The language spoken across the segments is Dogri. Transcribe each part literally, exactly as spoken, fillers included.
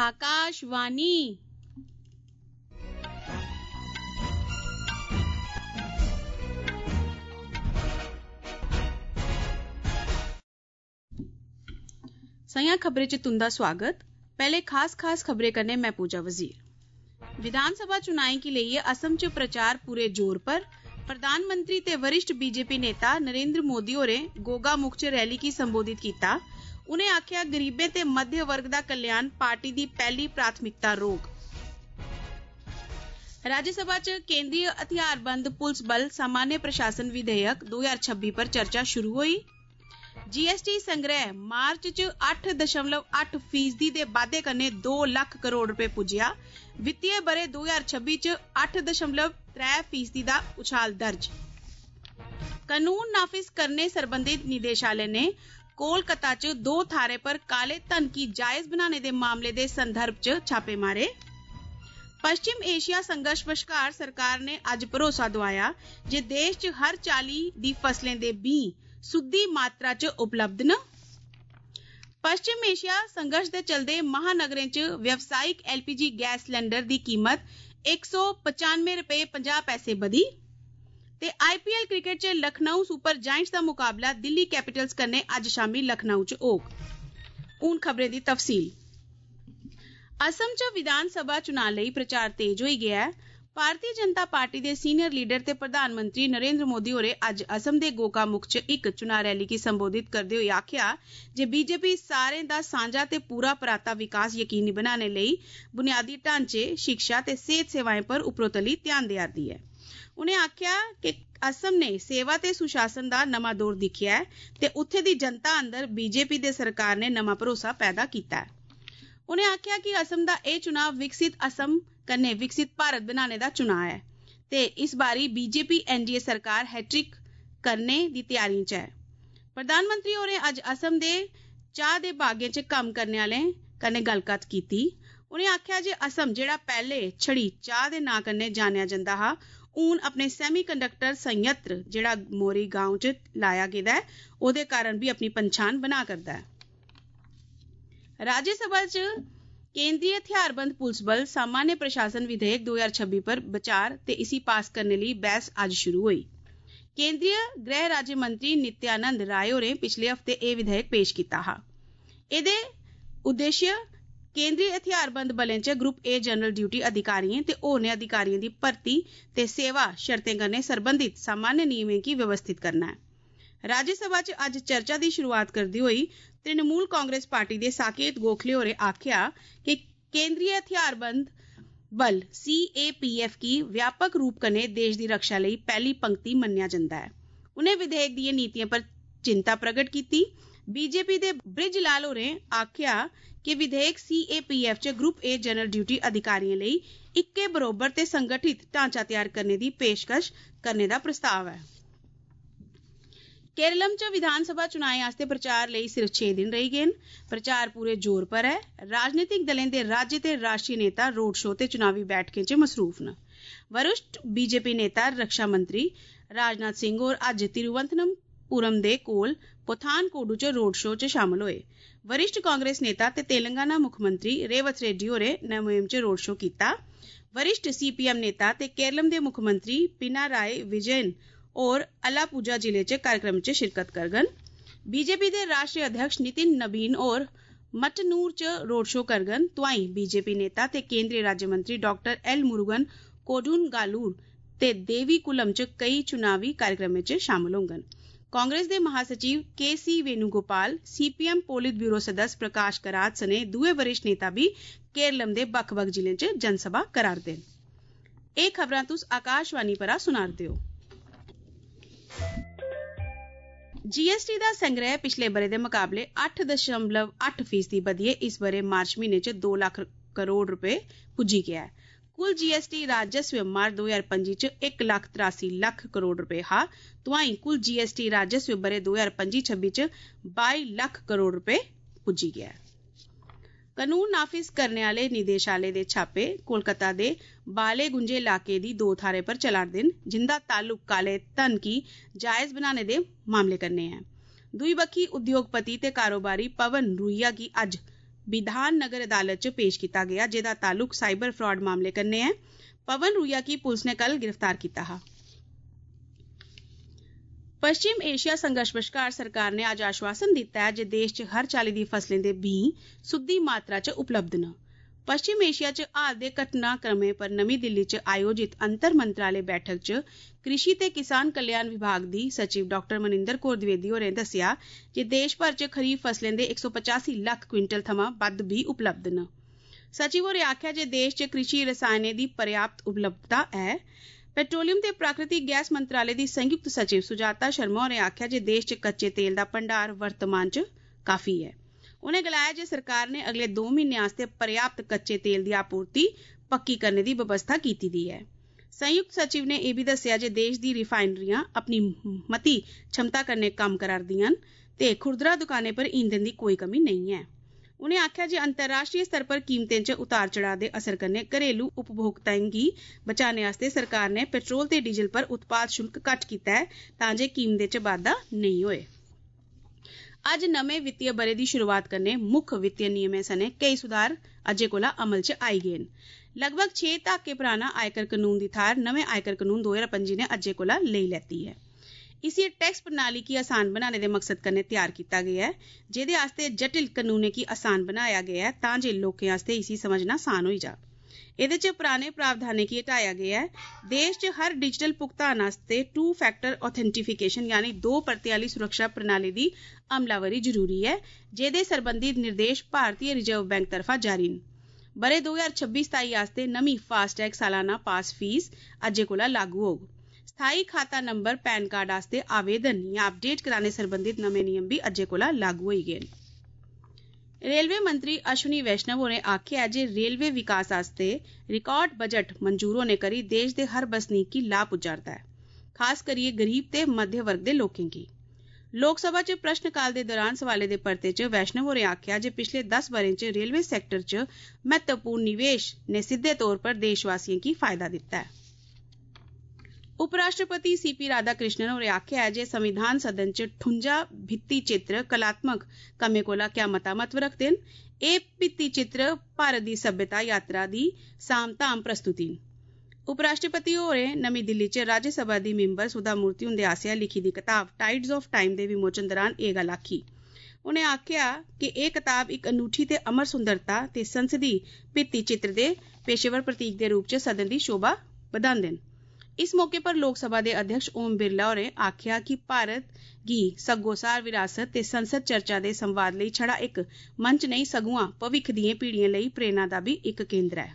आकाशवाणी। सया खबरें च तुंदा स्वागत। पहले खास खास खबरें कन्नै मैं पूजा वजीर। विधानसभा चुनाएं गी लेइयै असम च प्रचार पूरे जोर पर। प्रधानमंत्री ते वरिष्ठ बीजेपी नेता नरेंद्र मोदी होरें गोगामुख च रैली गी संबोधित कीता। उनें आखेआ गरीबें ते मध्य वर्ग दा कल्याण पार्टी दी पहली प्राथमिकता रोग। राज्यसभा च केंद्रीय हथियारबंद पुलिस बल सामान्य प्रशासन विधेयक दो हज़ार छब्बीस पर चर्चा शुरू होई। जीएसटी संग्रह मार्च च अट्ठ दशमलव अट्ठ फीसदी दे बाद्धे कन्नै दो लख करोड़ रुपए पुज्जेआ। वित्तीय बरे दो हज़ार छब्बीस च अट्ठ दशमलव त्रै फीसदी दा उछाल दर्ज। कानून नाफिज करने सरबंधी निदेशालय ने कोलकाता च दो थाहरें पर काले धन गी जायज बनाने दे मामले दे संदर्भ च छापे मारे। पश्चिम एशिया संघर्ष बश्कार सरकार ने अज्ज भरोसा दोआया जे देश च हर चाली दी फसलें दे बीऽ सुद्दी मात्रा च उपलब्ध न। पश्चिम एशिया संघर्ष दे चलदे महानगरें च व्यावसायिक एलपीजी गैस सिलेंडर दी कीमत एक सौ पचानवे रपे पचास पैसे बधी। ते आईपीएल क्रिकेट च लखनऊ सुपर जायंट्स दा मुकाबला दिल्ली कैपिटल्स कन्नै अज्ज शामी लखनऊ च होग। हुन खबरें दी तफसील। असम च विधानसभा चुनां लेई प्रचार तेज होई गेआ ऐ। भारतीय जनता पार्टी दे सीनियर लीडर ते प्रधानमंत्री नरेंद्र मोदी होरें अज्ज असम दे गोकामुख च इक चुनां रैली गी संबोधित करदे होई आखेआ जे बीजेपी सारें दा सांझा ते पूरा पराता विकास यकीनी बनाने लेई बुनियादी ढांचे, शिक्षा ते सेहत सेवाएं पर उपरोतली ध्यान देआ'रदी ऐ। उनें आखेआ कि असम ने सेवा ते सुशासन दा नमां दौर दिक्खेआ ऐ ते उत्थे दी जनता अंदर बीजेपी दे सरकार ने नमां भरोसा पैदा कीता ऐ। उनें आखेआ कि असम दा एह् चुनाव विकसित असम कन्नै विकसित भारत बनाने दा चुनाव ऐ ते इस बारी बीजेपी एनडीए सरकार हैट्रिक करने दी तैयारियें च ऐ। प्रधानमंत्री होरें अज्ज असम दे चाह् दे बागें च कम्म करने आह्लें कन्नै गल्लकत्थ कीती। उनें आखेआ जे असम जेह्ड़ा पैह्ले छड़ी चाह् दे नां कन्नै जानेआ जंदा हा, हून अपने सैमी कंडक्टर संयंत्र जेह्ड़ा मोरी गांव च लाया गेदा ऐ, ओह्दे कारण भी अपनी पन्छान बना करदा ऐ। राज्यसभा च केंद्रीय हथियारबंद पुलिस बल सामान्य प्रशासन विधेयक दो हज़ार छब्बीस पर विचार ते इसी पास करने लेई बहस अज्ज शुरू होई। केंद्रीय गृह राज्य मंत्री नित्यानंद राय होरें पिछले हफ्ते एह् विधेयक पेश कीता हा। एह्दे उद्देश्य केंद्रीय हथियारबंद बलें च ग्रुप ए जनरल ड्यूटी अधिकारियें ते होरनें अधिकारियें दी भर्ती ते सेवा शर्तें कन्नै सरबंधित सामान्य नियमें गी व्यवस्थित करना ऐ। राज्यसभा च अज्ज चर्चा दी शुरुआत करदे होई तृणमूल कांग्रेस पार्टी दे साकेत गोखले होरें आखेआ कि केंद्रीय हथियारबंद बल सीएपीएफ गी व्यापक रूप कन्नै देश दी रक्षा लेई पैह्ली पंक्ति मन्नेआ जंदा ऐ। उनें विधेयक दियें नीतियें पर चिंता प्रगट कीती। बीजेपी दे ब्रिजलाल होरें आखेआ कि विधेयक सीएपीएफ च ग्रुप ए जनरल ड्यूटी अधिकारियें लेई इक्कै बरोबर ते संगठित ढांचा तैयार करने दी पेशकश करने दा प्रस्ताव ऐ। केरलम च विधानसभा चुनाएं आस्तै प्रचार लेई सिर्फ छे दिन रेही गे न। प्रचार पूरे जोर पर ऐ। राजनीतिक दलें दे राज्य ते राष्ट्रीय नेता रोड शो ते चुनावी बैठकें च मसरूफ न। वरिष्ठ बीजेपी नेता रक्षा मंत्री राजनाथ सिंह होर अज्ज तिरुवनंतपुरम दे कोल पठानकोट च रोड शो च शामल होए। वरिष्ठ कांग्रेस नेता ते तेलंगाना मुक्खमंत्री रेवत रेड्डी होरें नमेम च रोड शो कीता। वरिष्ठ सीपीएम नेता ते केरलम दे मुक्खमंत्री पिनाराई विजयन होर अलापुजा जिले च कार्यक्रम च शिरकत करङन। बीजेपी दे राष्ट्रीय अध्यक्ष नितिन नबीन होर मटनूर च रोड शो करङन। तोआईं बीजेपी नेता ते केंद्रीय राज्यमंत्री डाक्टर एल मुरुगन कोडुनगालूर ते देवीकुलम च केई चुनावी कार्यक्रमें च शामल होङन। कांग्रेस दे महासचिव K C Venugopal, CPM politburo सदस्य प्रकाश करात सने दुए वरिष्ठ नेता बी केरलम दे बक्ख बक्ख जिलें च जनसभा करा'रदे न। एह् खबरां तुस आकाशवाणी परा सुना'रदे ओ। जीएसटी दा संग्रह पिछले बरे दे मुकाबले अट्ठ दशमलव अट्ठ फीसदी बधियै इस बरे मार्च म्हीने च दो लक्ख करोड़ रुपए पुज्जी गेआ ऐ। कुल जीएसटी राजस्व मार्च दो हज़ार पंजी च इक लक्ख त्रासी लक्ख करोड़ रुपए हा। तोआईं कुल जीएसटी राजस्व बरे दो हज़ार पंजी छब्बी च बाई लक्ख करोड़ रुपए पुज्जी गेआ ऐ। कानून नाफिज करने आह्ले निदेशालय दे छापे कोलकाता दे बाले गुंजे इलाके दी दो थाहरें पर चला'रदे न, जिंदा ताल्लुक काले धन गी जायज बनाने दे मामले कन्नै ऐ। दुई बक्खी उद्योगपति ते कारोबारी पवन रुइया गी अज्ज विधान नगर अदालत च पेश किया गया, जेदा ताल्लुक साइबर फ्रॉड मामले कन्नै है। पवन रूया की पुलिस ने कल गिरफ्तार किया हा। पश्चिम एशिया संघर्ष बश्कार सरकार ने अज आश्वासन दिता है जे देश च हर चाल्ली दी फसलें दे बीऽ सुद्दी मात्रा च उपलब्ध न। पश्चिम एशिया च हाल दे घटनाक्रमें पर नमीं दिल्ली च आयोजित अंतर मंत्रालय बैठक च कृषि ते किसान कल्याण विभाग दी सचिव डाक्टर मनिंदर कौर द्विवेदी होरें दस्सेआ जे देश भर च खरीफ फसलें दे एक सौ पचासी लक्ख क्विंटल थमां बद्ध बीऽ उपलब्ध न। सचिव होरें आखेआ जे देश च कृषि रसायनें दी पर्याप्त उपलब्धता है। पेट्रोलियम ते प्राकृतिक गैस मंत्रालय दी संयुक्त सचिव सुजाता शर्मा होरें आखेआ जे देश च कच्चे तेल दा भंडार वर्तमान च काफी है। उनें गलाया जे सरकार ने अगले दो म्हीने आस्तै पर्याप्त कच्चे तेल दी आपूर्ति पक्की करने दी व्यवस्था कीती दी है। संयुक्त सचिव ने यह भी दस्सेआ जे देश दी रिफाइनरियां अपनी मती क्षमता कन्नै कम्म करा'रदियां न ते खुरदरा दुकानें पर ईंधन दी कोई कमी नहीं है। उनें आखेआ जे अंतर्राष्ट्रीय स्तर पर कीमतें च उतार चढ़ाव दे असर कन्नै घरेलू उपभोक्ताएं गी बचाने आस्तै सरकार ने पेट्रोल ते डीजल पर उत्पाद शुल्क घट्ट कीता है तां जे कीमतें च बाद्धा नेईं होए। अज्ज नमें वित्तीय ब'रे दी शुरुआत कन्नै मुक्ख वित्तीय नियमें सने कई सुधार अज्जै कोला अमल च आई गे न। लगभग छे दहाके पराना आयकर कानून दी थाह्र नमें आयकर कानून दो ज्हार पंजी ने अज्जै कोला लेई लैती है। इसी टैक्स प्रणाली गी आसान बनाने दे मकसद कन्नै तैयार कीता गेआ है, जेह्दे आस्तै जटिल कानूनें गी आसान बनाया गेआ है तां जे लोकें आस्तै इसी समझना आसान होई जा। एह्दे च पराने प्रावधानें गी हटाया गेआ है। देश च हर डिजिटल भुगतान आस्तै टू फैक्टर ऑथेंटिफिकेशन यानी दो परतें आह्ली सुरक्षा प्रणाली दी अमलावरी जरूरी है, जेह्दे सरबंधी निर्देश भारतीय रिजर्व बैंक तरफा जारी न। ब'रे दो ज्हार छब्बी सताई आस्तै नमीं फास्टैग सालाना पास फीस अज्जै कोला लागू होग। स्थाई खाता नंबर पैन कार्ड आस्तै आवेदन या अपडेट कराने सरबंधित नमें नियम भी अज्जै कोला लागू होई गे न। रेलवे मंत्री अश्विनी वैष्णव होरें आखेआ जे रेलवे विकास आस्तै रिकार्ड बजट मंजूर होने करी देश दे हर बसनीक गी लाभ पुज्जा'रदा है, खास करियै गरीब ते मध्य वर्ग दे लोकें गी। लोकसभा च प्रश्नकाल दे दौरान सवाले दे परते च वैष्णव होरें आखेआ जे पिछले दस ब'रें च रेलवे सैक्टर च महत्वपूर्ण निवेश ने सिद्धे तौर पर देशवासियें गी फायदा दित्ता है। उपराष्ट्रपति सी पी राधाकृष्णन होरें आखेआ जे संविधान सदन च ठुंजा भित्ति चित्र कलात्मक कम्में कोला क्या मता महत्व रखदे न। एह् भित्ति चित्र भारत दी सभ्यता यात्रा दी साम-धाम प्रस्तुति न। उपराष्ट्रपति होरें नमीं दिल्ली च राज्यसभा दी मिंबर सुधा मूर्ति हुंदे आसेआ लिखी दी कताब टाइड्स ऑफ टाइम दे विमोचन दौरान एह् गल्ल आखी। उनें आखेआ कि एह् कताब इक अनूठी ते अमर सुंदरता ते संसदी भित्ति चित्र दे पेशेवर प्रतीक दे रूप च सदन दी शोभा बधांदे न। इस मौके पर लोकसभा दे अध्यक्ष ओम बिरला होरें आखेआ कि भारत गी सग्गोसार विरासत ते संसद चर्चा दे संवाद लेई छड़ा इक मंच नेईं सगुआं भविक्ख दियें पीढ़ियें लेई प्रेरणा दा बी इक केंद्र है।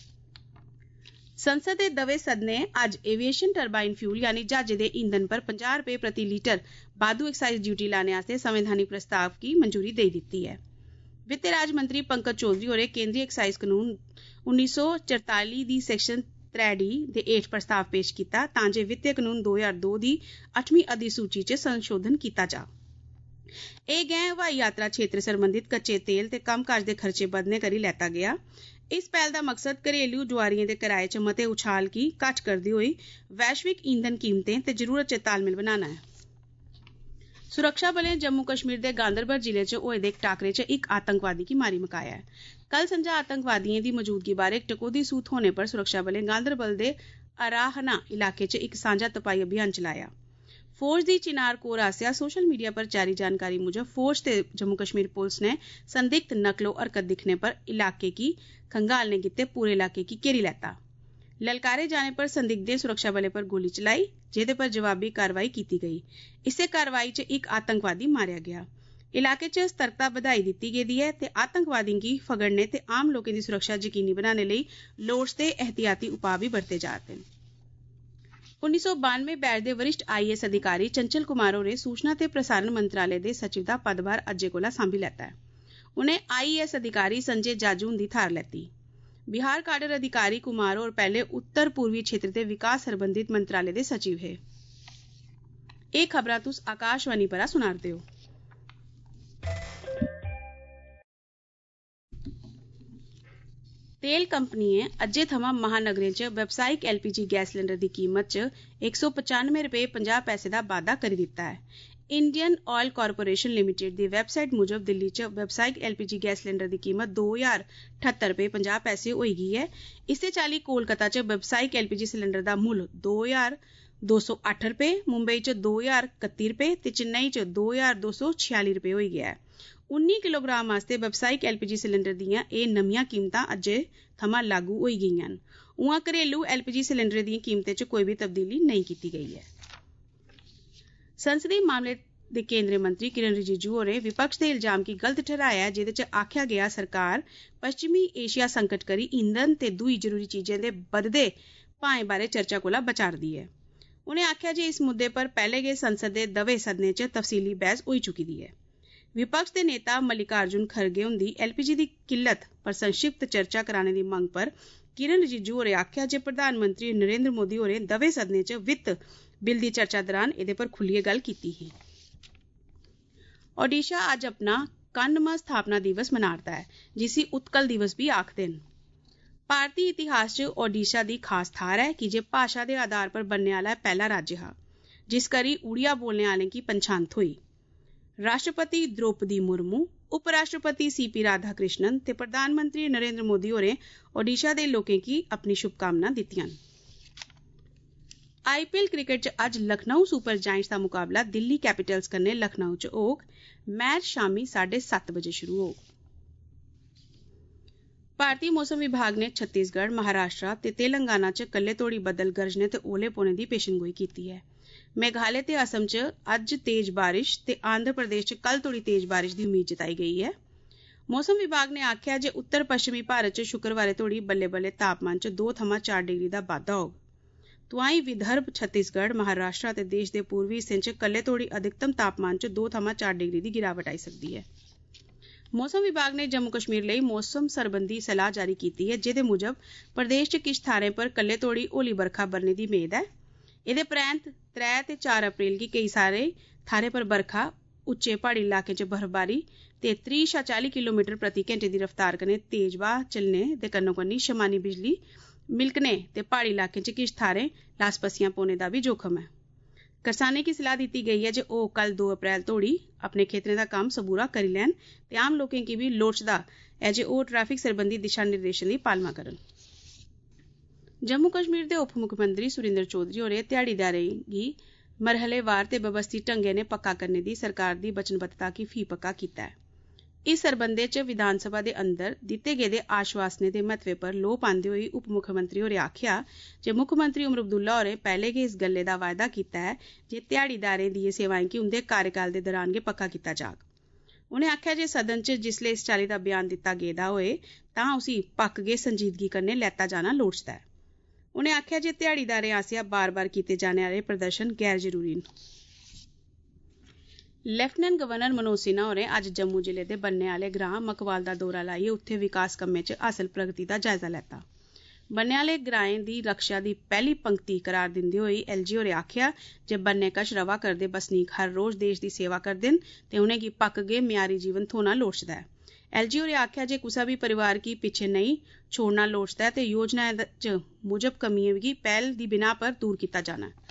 संसद दे दवे सदनें अज्ज एविएशन टरबाइन फ्यूल यानी ज्हाजें दे ईंधन पर पंजाह् रपेऽ प्रति लीटर बाद्धू एक्साइज ड्यूटी लाने आस्तै संवैधानिक प्रस्ताव गी मंजूरी देई दित्ती है। वित्त राज्य मंत्री पंकज चौधरी होरें केंद्रीय एक्साइज कानून उन्नी सौ चरताली दी सैक्शन त्रै डी दे हेठ प्रस्ताव पेश कीता तां जे वित्तीय कानून दो ज्हार दो दी अठमीं अधिसूची च संशोधन कीता जा। एह् गैं हवाई यात्रा क्षेत्र सरबंधित कच्चे तेल ते कम्मकाज दे खर्चे बधने करी लैता गेआ। इस पैह्ल दा मकसद घरेलू डोआरियें दे किराए च मते उछाल गी घट्ट करदे होई वैश्विक ईंधन कीमतें ते जरूरत च तालमेल बनाना है। सुरक्षा बलें जम्मू कश्मीर दे गांदरबल जिले च होए दे इक टाकरे च इक आतंकवादी गी मारी मकाया है। कल संझा आतंकवादियों दी मौजूदगी बारे इक टकोह्दी सूह थ्होने पर सुरक्षा बलें गांदरबल दे अराहना इलाके च इक सांझा तपाई अभियान चलाया। फौज दी चिनार कोर आसेआ सोशल मीडिया पर जारी जानकारी मुजब फौज ते जम्मू कश्मीर पुलस ने संदिग्ध नकलो हरकत दिक्खने पर इलाके गी खंगालने गित्ते पूरे इलाके गी घेरी लैता। ललकारे जाने पर संदिग्धें सुरक्षा बलें पर गोली चलाई, जेह्दे पर जवाबी कार्रवाई कीती गेई। इस्सै कार्रवाई च इक आतंकवादी मारेआ गेआ। इलाके च सतर्कता बधाई दित्ती गेदी ऐ ते आतंकवादियों गी फगड़ने ते आम लोकें दी सुरक्षा यकीनी बनाने लेई लोड़चदे एहतियाती उपाऽ बी बरते जा'रदे न। उन्नी सौ बानवे बैच दे वरिष्ठ आई ए एस अधिकारी चंचल कुमार होरें सूचना ते प्रसारण मंत्रालय दे सचिव दा पदभार अज्जै कोला सांभी लैता है। उनें आई ए एस अधिकारी संजय जाजू हुंदी थाह्र लैती। बिहार काडर अधिकारी कुमार होर पैह्ले उत्तर पूर्वी क्षेत्र दे विकास सरबंधित मंत्रालय दे सचिव हे। एह् खबरां तुस आकाशवाणी परा सुना'रदे ओ। तेल कंपनियें अज्जै थमां महानगरें च व्यावसायिक L P G gas cylinder दी कीमत च इक सौ पचानवे रपेऽ पंजाह् पैसे दा बाद्धा करी दित्ता है। इंडियन ऑयल कारपोरेशन लिमिटेड की वैबसाइट मुजब दिल्ली च व्यावसायिक एलपीजी गैस सिलेंडर की कीमत दो हजार ठहत्तर रुपये पंजाह पैसे होई गई है। इस्सै चाल्ली कोलकाता च व्यावसायिक एलपीजी सिलेंडर का मुल्ल दो हजार दो सौ अट्ठ रुपये, मुंबई च दो हजार कत्ती रुपये ते चेन्नई च दो हजार दो सौ छियाली रुपये होई गया है। उन्नी किलोग्राम आस्ते व्यावसायिक एलपीजी सिलेंडर दियां एह नमियां कीमतां अज्जै थमां लागू होई गेईयां न। उआं घरेलू एलपीजी सिलेंडर दियां कीमतें च कोई भी तब्दीली नहीं की गई है। संसदीय मामले दे केंद्रीय मंत्री किरण रिजिजू होरें विपक्ष दे इल्जाम गी गलत ठहराया जेदे च आखेआ गेआ सरकार पश्चिमी एशिया संकट करी ईंधन ते दूई जरूरी चीजें दे बधदे भाएं बारे चर्चा कोला बचा'रदी है। उनें आखेआ जे इस मुद्दे पर पैहले गै संसद दे दवै सदनें च तफसीली बहस होई चुकी दी है। विपक्ष दे नेता मल्लिकार्जुन खड़गे हुंदी एलपीजी दी किल्लत पर संक्षिप्त चर्चा कराने दी मंग पर किरण रिजिजू होरें आखेआ जे प्रधानमंत्री नरेंद्र मोदी होरें दवै सदनें च वित्त बिल दी चर्चा दौरान एहदे पर खुल्लियै गल्ल कीती ही। ओडिशा अज्ज अपना कान्नमां स्थापना दिवस मना'रदा है, जिसी उत्कल दिवस भी आखदे न। भारतीय इतिहास च ओडिशा दी खास थाह्र है की जे भाशा दे आधार पर बनने आह्ला पैह्ला राज्य हा, जिस करी उड़िया बोलने आह्लें गी पंछान थ्होई। राष्ट्रपति द्रौपदी मुर्मू, उपराष्ट्रपति सी पी राधाकृष्णन ते प्रधानमंत्री नरेंद्र मोदी होरें ओडिशा दे लोकें गी अपनी शुभकामनां दित्तियां न। आईपीएल क्रिकेट च अज्ज लखनऊ सुपर जायंट्स दा मुकाबला दिल्ली कैपिटल्स कन्नै लखनऊ च होग। मैच शामी साढ़े सत्त बजे शुरू होग। भारतीय मौसम विभाग ने छत्तीसगढ़, महाराष्ट्र ते तेलंगाना च कल्ले तोड़ी बदल गरजने ते ओले पौने दी पेशनगोई कीती है। मेघालय ते असम च अज्ज तेज बारिश ते आंध्र प्रदेश च कल तोड़ी तेज बारिश दी उम्मीद जताई गई है। मौसम विभाग ने आखेआ जे उत्तर पश्चिमी भारत च शुक्रवारें तोड़ी बल्ले बल्ले तापमान च दो थमां चार डिग्री दा बाद्धा होग। तुआई विदर्भ, छत्तीसगढ़, महाराष्ट्र ते देश दे पूर्वी हिस्सें च कल्ले तोड़ी अधिकतम तापमान च दो थमां चार डिग्री दी गिरावट आई सकदी है। मौसम विभाग ने जम्मू कश्मीर लेई मौसम सरबंधी सलाह जारी कीती है, जेदे मुजब प्रदेश च किश थाह्रें पर कल्ले तोड़ी हौली बरखा बरने दी मेद है। एह्दे परैंत त्रै ते चार अप्रैल गी केई सारे थाह्रें पर बरखा, उच्चे प्हाड़ी इलाकें च बर्फबारी ते त्रीह् शा चाली किलोमीटर प्रति घैंटे दी रफ्तार कन्नै तेज ब्हाऽ चलने दे कन्नो-कन्नी शमानी बिजली मिलकने ते प्हाड़ी इलाकें च किश थाह्रें लास-पस्सियां पौने दा बी जोखम है। करसानें गी सलाह दित्ती गेई है जे ओह् कल दो अप्रैल तोड़ी अपने खेतरें दा कम्म सबूरा करी लैन ते आम लोकें गी बी लोड़चदा ऐ जे ओह् ट्रैफिक सरबंधी दिशा निर्देशें दी पालमा करन। जम्मू कश्मीर दे उप मुक्खमंत्री सुरिंदर चौधरी होरें ध्याड़ीदारें गी मरहलेवार ते व्यवस्थित ढंगै नै पक्का करने दी सरकार दी वचनबद्धता गी फ्ही पक्का कीता है। इस सरबंधै च विधानसभा दे अंदर दित्ते गेदे आश्वासनें दे महत्व पर लोऽ पांदे होई उप मुक्खमंत्री होरें आखेआ जे मुक्खमंत्री उमर अब्दुल्ला होरें पैह्ले गै इस गल्लै दा वायदा कीता है जे ध्याड़ीदारें दिएं सेवाएं गी उंदे कार्यकाल दे दौरान गै पक्का कीता जाग। उनें आखेआ जे सदन च जिसलै इस चाल्ली दा बयान दित्ता गेदा होए तां उसी पक्क गै संजीदगी कन्नै लैता जाना लोड़चदा है। उनें आखेआ जे ध्याड़ीदारें आसेआ बार बार कीते जाने आह्ले प्रदर्शन गैर जरूरी न। लेफ्टिनेंट गवर्नर मनोज सिन्हा होरें अज्ज जम्मू जिले दे बन्ने आह्ले ग्रां मकवाल दा दौरा लाइयै उत्थे विकास कम्में च हासल प्रगति दा जायजा लैता। बन्ने आह्ले ग्राएं दी रक्षा दी पैह्ली पंक्ति करार दिंदे होई एलजी होरें आखेआ जे बन्ने कश रवा करदे बसनीक हर रोज देश दी सेवा करदे न ते उनेंगी पक्क गै म्यारी जीवन थ्होना लोड़चदा है। एलजी होरें आखेआ जे कुसै बी परिवार गी पिच्छे नेईं छोड़ना लोड़चदा ते योजनाएं च मुजब कमियें गी पैह्ल दी बिनाह् पर दूर कीता जाना है।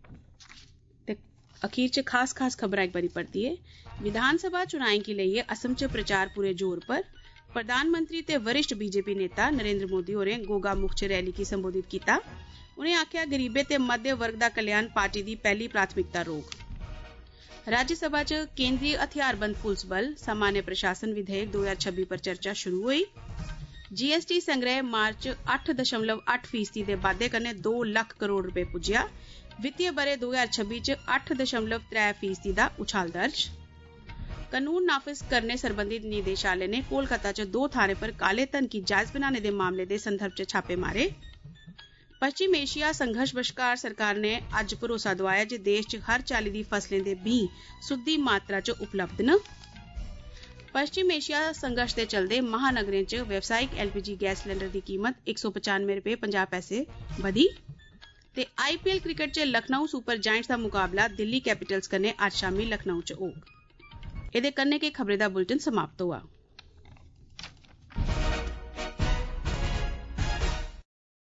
अखीर च खास खास खबरां एक बारी परतियै। विधानसभा चुनाएं गी लेइयै असम च प्रचार पूरे जोर पर। प्रधानमंत्री ते वरिष्ठ बीजेपी नेता नरेंद्र मोदी होरें गोगामुख च रैली गी संबोधित कीता। उनें आखेआ गरीबें ते मध्य वर्ग दा कल्याण पार्टी दी पैह्ली प्राथमिकता रोग। राज्यसभा च केंद्रीय हथियारबंद पुलस बल सामान्य प्रशासन विधेयक दो हजार छब्बी पर चर्चा शुरू होई। जीएसटी संग्रह मार्च अट्ठ दशमलव अट्ठ फीसदी दे बाद्धे कन्नै दो लक्ख करोड़ रपे पुज्जेआ। वित्तीय ब'रे दो हजार छब्बी च अट्ठ दशमलव त्रै फीसदी दा उछाल दर्ज। कानून नाफिज करने सरबंधी निदेशालय ने कोलकाता च दो थाह्रें पर काले धन गी जायज बनाने दे मामले दे संदर्भ च छापे मारे। पश्चिम एशिया संघर्ष बश्कार सरकार ने अज्ज भरोसा दोआया जे देश च हर चाल्ली दी फसलें दे बीऽ सुद्दी मात्रा च उपलब्ध न। पश्चिम एशिया संघर्ष दे चलदे महानगरें च व्यावसायिक एलपीजी गैस सिलेंडर दी कीमत इक सौ पचानवे रपे पंजाह पैसे बधी। ते आईपीएल क्रिकेट च लखनऊ सुपर जायंट्स दा मुकाबला दिल्ली कैपिटल्स कन्नै अज्ज शामी लखनऊ च होग। एह्दे कन्नै गै खबरें दा बुलेटिन समाप्त होआ।